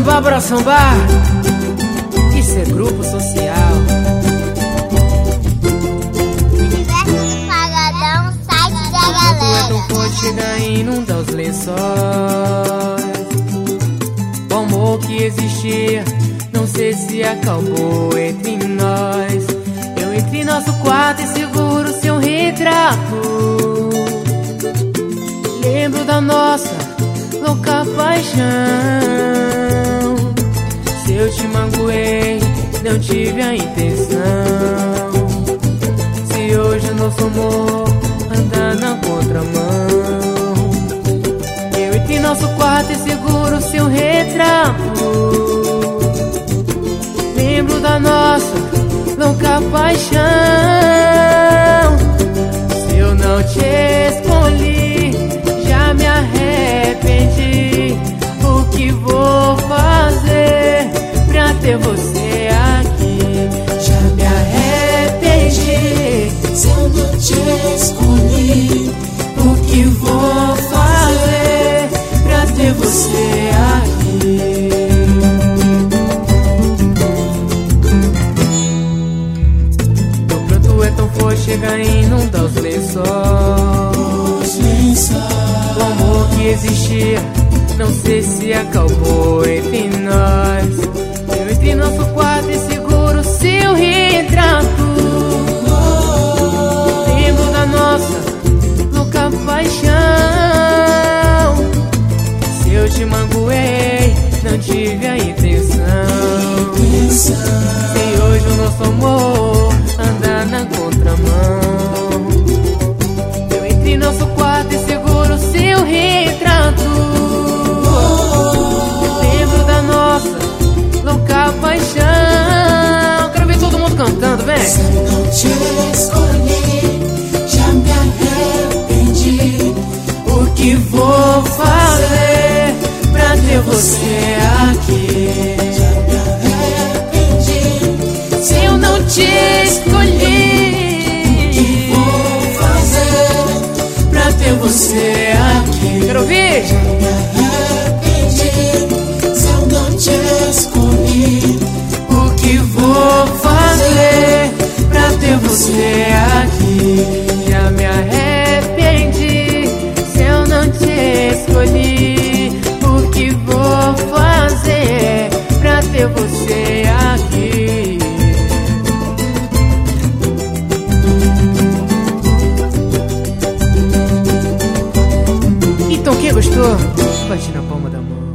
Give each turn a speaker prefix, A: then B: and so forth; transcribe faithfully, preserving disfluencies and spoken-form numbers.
A: sambar, bora sambar. Isso é grupo social.
B: Universo do Pagodão, site da galera.
A: Então pode chegar e inundar os lençóis. O amor que existia, não sei se acabou entre nós. Eu entro em nosso quarto e seguro seu retrato. Lembro da nossa louca paixão. Se eu te magoei, não tive a intenção. Se hoje o nosso amor anda na contramão, eu entro em nosso quarto e seguro seu retrato. Lembro da nossa louca paixão. Se eu não te escolhi, já me arrependi. O que vou fazer pra ter você aqui? Já me arrependi.
C: Se eu não te escolhi,
A: O que vou fazer pra ter você aqui? Meu pranto é tão forte, chega e inunda os lençóis.
C: os lençóis.
A: O amor que existia, não sei se acabou entre nós. Eu entrei em nosso quarto e seguro seu retrato. Lembro da nossa louca paixão. Se eu te magoei, não tive a intenção. Se hoje o nosso amor anda na contramão, eu entrei em nosso quarto e seguro seu retrato. Lembro da nossa louca paixão. Quero ver todo mundo cantando, vem!
C: Se eu não te escolhi, já me arrependi.
A: O que vou fazer pra ter você aqui?
C: Já me arrependi.
A: Se eu não te escolhi,
C: Vou fazer
A: pra ter você aqui. Quero ouvir!
C: me arrependi. Se eu não te escolhi,
A: O que vou fazer pra ter você aqui? Já me arrependi. Se eu não te escolhi, o que vou fazer pra ter você aqui? Então quem gostou, bate na palma da mão.